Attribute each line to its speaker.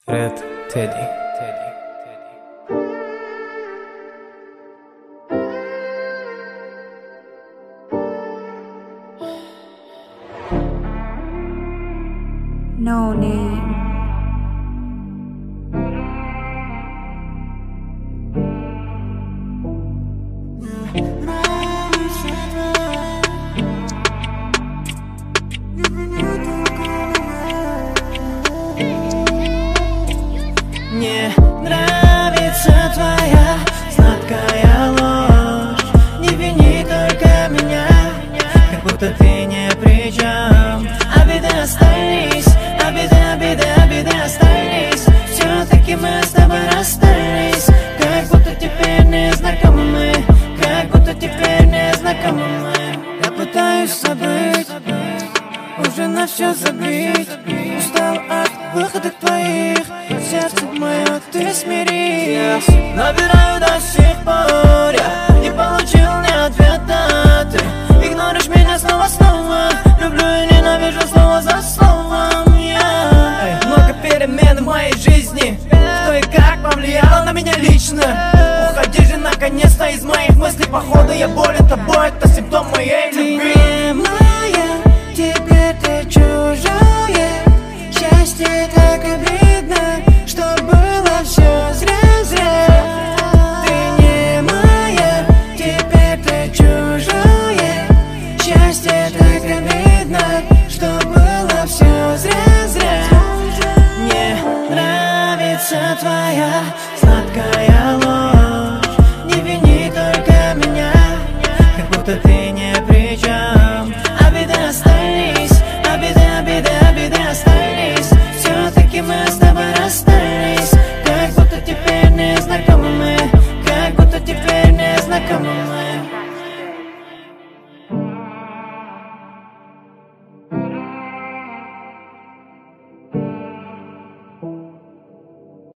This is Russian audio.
Speaker 1: Red Teddy.
Speaker 2: No name.
Speaker 3: Мне нравится твоя сладкая ложь. Не вини только меня, как будто ты не при чем. Обиды остались, обиды остались. Все-таки мы с тобой расстались, как будто теперь не знакомы мы, как будто теперь не знакомы мы. Я пытаюсь забыть, уже на все забить. Устал от выходок твоих, сердце мое ты смири. Набираю до сих пор, я не получил ни ответа. Ты игноришь меня снова. Люблю и ненавижу слово за словом я. Много перемен в моей жизни, кто и как повлиял на меня лично. Уходи же наконец-то из моих мыслей. Походу я болен тобой, это симптом моей любви. Ты не моя, теперь ты чужая. Счастье так обидно, что было все зря. Ты не моя, теперь ты чужая. Счастье так обидно, что было все зря. Мне нравится твоя сладкая ложь. Не вини только меня, как будто ты